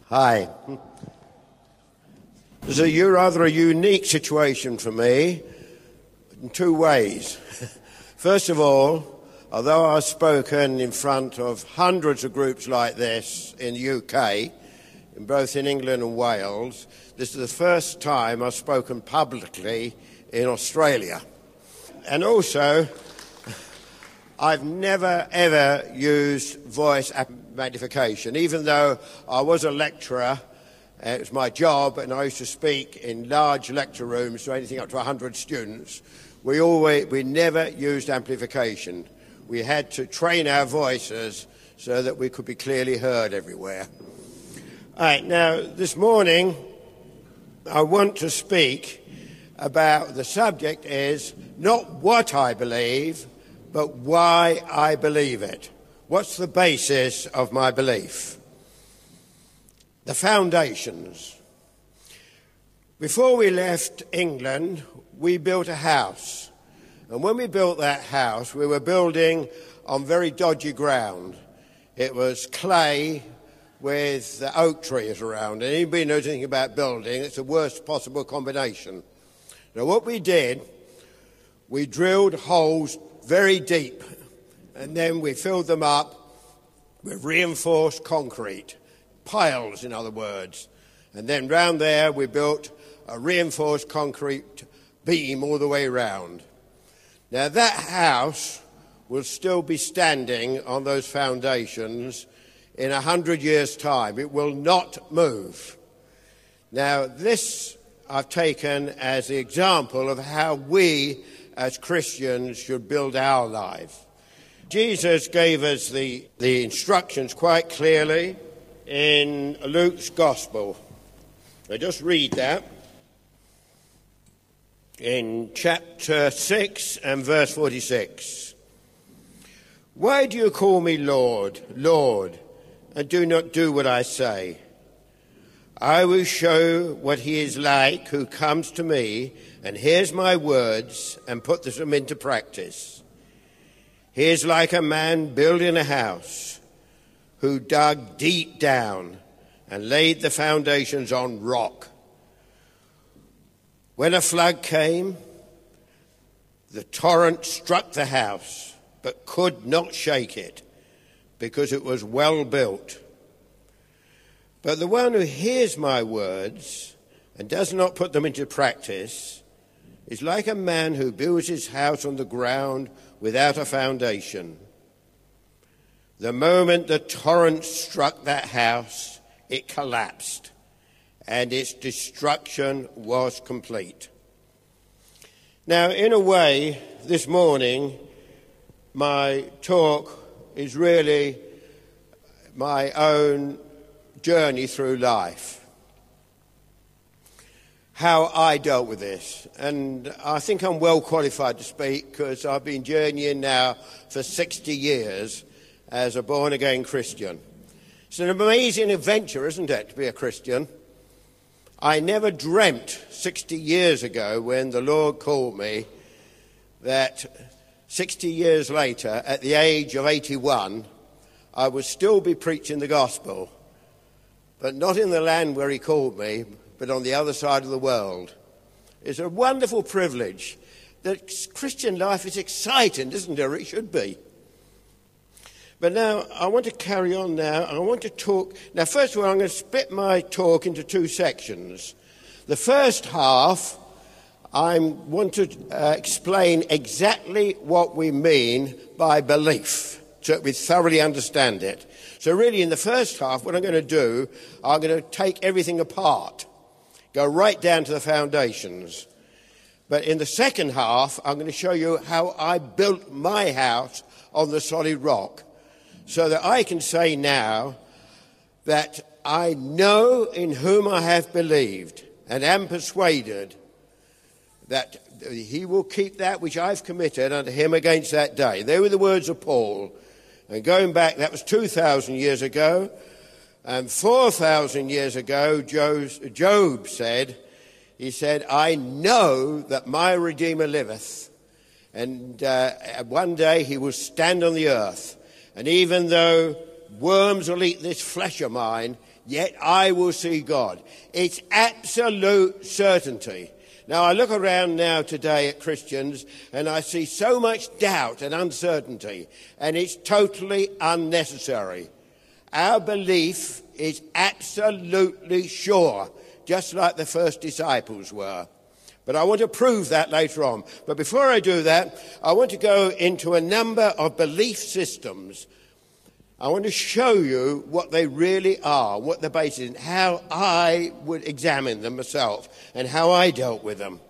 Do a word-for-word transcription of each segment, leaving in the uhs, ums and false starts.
Hi. It's a rather a unique situation for me in two ways. First of all, although I've spoken in front of hundreds of groups like this in the U K, in both in England and Wales, this is the first time I've spoken publicly in Australia. And also, I've never, ever used voice magnification, even though I was a lecturer. It was my job, and I used to speak in large lecture rooms to anything up to one hundred students. We always, we never used amplification. We had to train our voices so that we could be clearly heard everywhere. All right, now, this morning, I want to speak about the subject is not what I believe, but why I believe it. What's the basis of my belief? The foundations. Before we left England, we built a house. And when we built that house, we were building on very dodgy ground. It was clay with oak trees around. And anybody knows anything about building, it's the worst possible combination. Now, what we did, we drilled holes very deep, and then we filled them up with reinforced concrete, piles, in other words. And then round there, we built a reinforced concrete beam all the way round. Now, that house will still be standing on those foundations in a hundred years' time. It will not move. Now, this I've taken as the example of how we as Christians should build our life. Jesus gave us the, the instructions quite clearly in Luke's Gospel. I just read that in chapter six and verse forty-six. Why do you call me Lord, Lord, and do not do what I say? I will show what he is like who comes to me and hears my words and puts them into practice. He is like a man building a house who dug deep down and laid the foundations on rock. When a flood came, the torrent struck the house, but could not shake it, because it was well built. But the one who hears my words and does not put them into practice is like a man who builds his house on the ground without a foundation. The moment the torrent struck that house, it collapsed, and its destruction was complete. Now, in a way, this morning, my talk is really my own journey through life, how I dealt with this. And I think I'm well qualified to speak because I've been journeying now for sixty years as a born-again Christian. It's an amazing adventure, isn't it, to be a Christian? I never dreamt sixty years ago when the Lord called me that sixty years later, at the age of eighty-one, I would still be preaching the gospel. But not in the land where he called me, but on the other side of the world. It's a wonderful privilege. The Christian life is exciting, isn't it? It should be. But now, I want to carry on now. I want to talk. Now, first of all, I'm going to split my talk into two sections. The first half, I want to uh, explain exactly what we mean by belief, so that we thoroughly understand it. So really, in the first half, what I'm going to do, I'm going to take everything apart, go right down to the foundations. But in the second half, I'm going to show you how I built my house on the solid rock, so that I can say now that I know in whom I have believed and am persuaded that he will keep that which I've committed unto him against that day. They were the words of Paul. And going back, that was two thousand years ago. And four thousand years ago, Job said, he said, I know that my Redeemer liveth. And uh, one day he will stand on the earth. And even though worms will eat this flesh of mine, yet I will see God. It's absolute certainty. Now, I look around now today at Christians and I see so much doubt and uncertainty, and it's totally unnecessary. Our belief is absolutely sure, just like the first disciples were. But I want to prove that later on. But before I do that, I want to go into a number of belief systems. I want to show you what they really are, what the basis is, and how I would examine them myself, and how I dealt with them.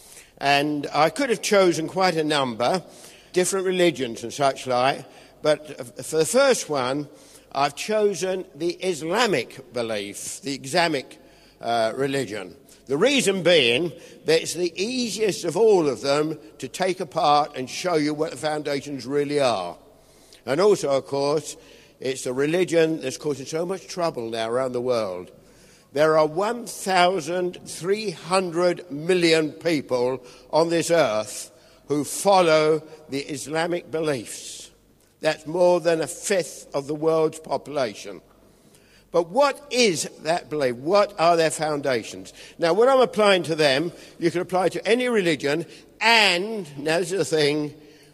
And I could have chosen quite a number, different religions and such like, but for the first one, I've chosen the Islamic belief, the Islamic uh, religion. The reason being that it's the easiest of all of them to take apart and show you what the foundations really are. And also, of course, it's a religion that's causing so much trouble now around the world. There are one thousand three hundred million people on this earth who follow the Islamic beliefs. That's more than a fifth of the world's population. But what is that belief? What are their foundations? Now, what I'm applying to them, you can apply to any religion, and, now this is the thing,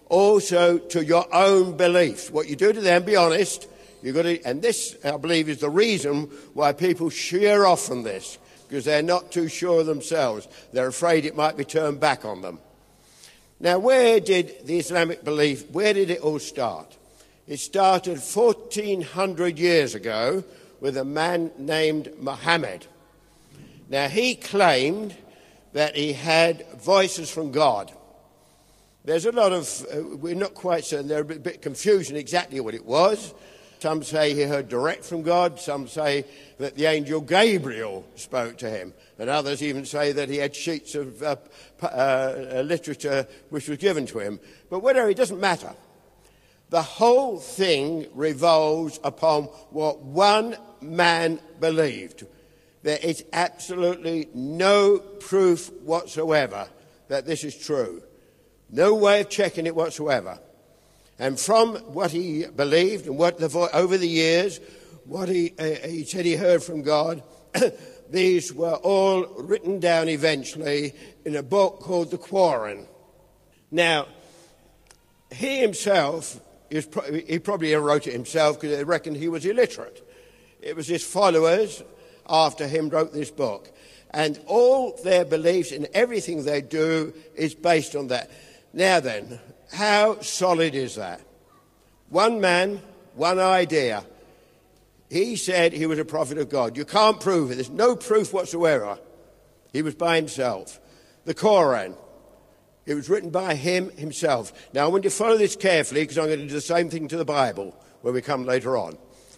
also to your own beliefs. What you do to them, be honest. You've got to, and this, I believe, is the reason why people sheer off from this, because they're not too sure of themselves. They're afraid it might be turned back on them. Now, where did the Islamic belief, where did it all start? It started fourteen hundred years ago with a man named Muhammad. Now, he claimed that he had voices from God. There's a lot of, uh, we're not quite certain, there's a bit of confusion exactly what it was. Some say he heard direct from God. Some say that the angel Gabriel spoke to him. And others even say that he had sheets of uh, uh, literature which was given to him. But whatever, it doesn't matter. The whole thing revolves upon what one man believed. There is absolutely no proof whatsoever that this is true. No way of checking it whatsoever. And from what he believed and what the vo- over the years, what he, uh, he said he heard from God, these were all written down eventually in a book called the Quran. Now, he himself, he, was pro- he probably wrote it himself because they reckoned he was illiterate. It was his followers after him wrote this book. And all their beliefs and everything they do is based on that. Now then, how solid is that? One man, one idea. He said he was a prophet of God. You can't prove it. There's no proof whatsoever. He was by himself. The Quran. It was written by him himself. Now, I want you to follow this carefully because I'm going to do the same thing to the Bible when we come later on.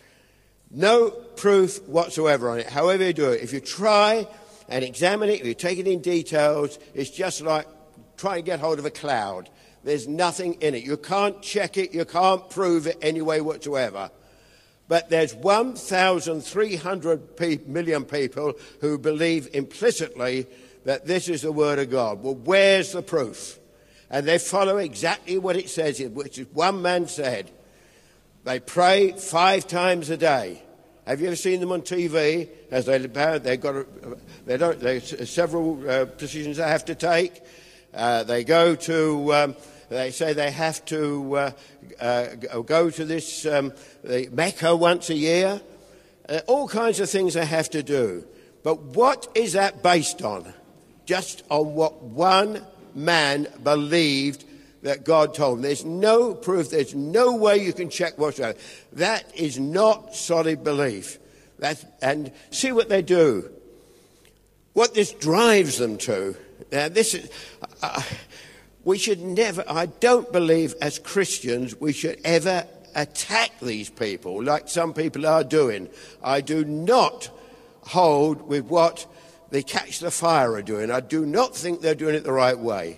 No proof whatsoever on it. However you do it, if you try and examine it, if you take it in details, it's just like trying to get hold of a cloud. There's nothing in it. You can't check it. You can't prove it any way whatsoever. But there's one thousand three hundred million people who believe implicitly that this is the Word of God. Well, where's the proof? And they follow exactly what it says, which is one man said. They pray five times a day. Have you ever seen them on T V? As they they've got a, they don't. There's several uh, decisions they have to take. Uh, they go to. Um, They say they have to uh, uh, go to this um, the Mecca once a year. Uh, all kinds of things they have to do. But what is that based on? Just on what one man believed that God told him. There's no proof. There's no way you can check whatsoever. That is not solid belief. That's, and see what they do. What this drives them to. Now, this is... Uh, We should never, I don't believe as Christians we should ever attack these people like some people are doing. I do not hold with what the Catch the Fire are doing. I do not think they're doing it the right way.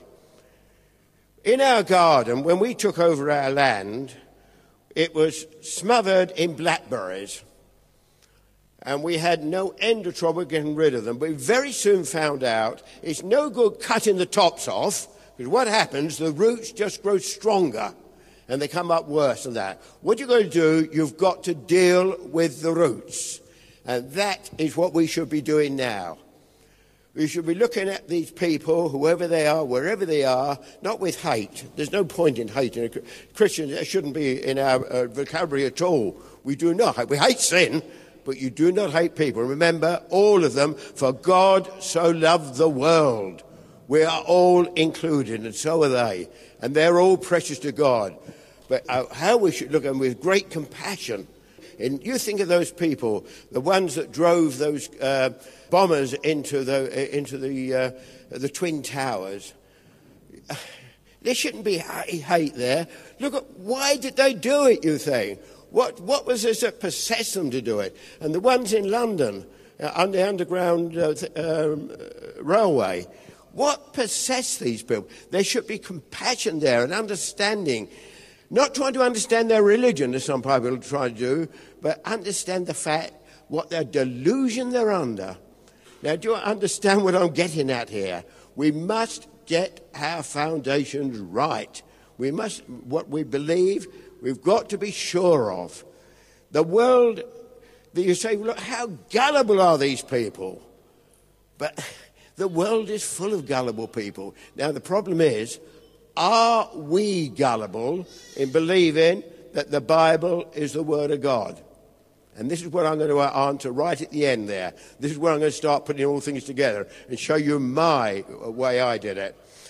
In our garden, when we took over our land, it was smothered in blackberries. And we had no end of trouble getting rid of them. But we very soon found out it's no good cutting the tops off. Because what happens, the roots just grow stronger and they come up worse than that. What you've got to do, you've got to deal with the roots. And that is what we should be doing now. We should be looking at these people, whoever they are, wherever they are, not with hate. There's no point in hating. Christians, that shouldn't be in our uh, vocabulary at all. We do not. We hate sin, but you do not hate people. Remember, all of them, for God so loved the world. We are all included, and so are they. And they're all precious to God. But uh, how we should look at them with great compassion. And you think of those people, the ones that drove those uh, bombers into the into the uh, the Twin Towers. There shouldn't be hate there. Look at why did they do it? You think what what was this that possessed them to do it? And the ones in London uh, on the underground uh, um, railway. What possessed these people? There should be compassion there and understanding. Not trying to understand their religion, as some people try to do, but understand the fact, what their delusion they're under. Now, do you understand what I'm getting at here? We must get our foundations right. We must, what we believe, we've got to be sure of. The world, you say, look, how gullible are these people? But the world is full of gullible people. Now, the problem is, are we gullible in believing that the Bible is the Word of God? And this is what I'm going to answer right at the end there. This is where I'm going to start putting all things together and show you my way I did it.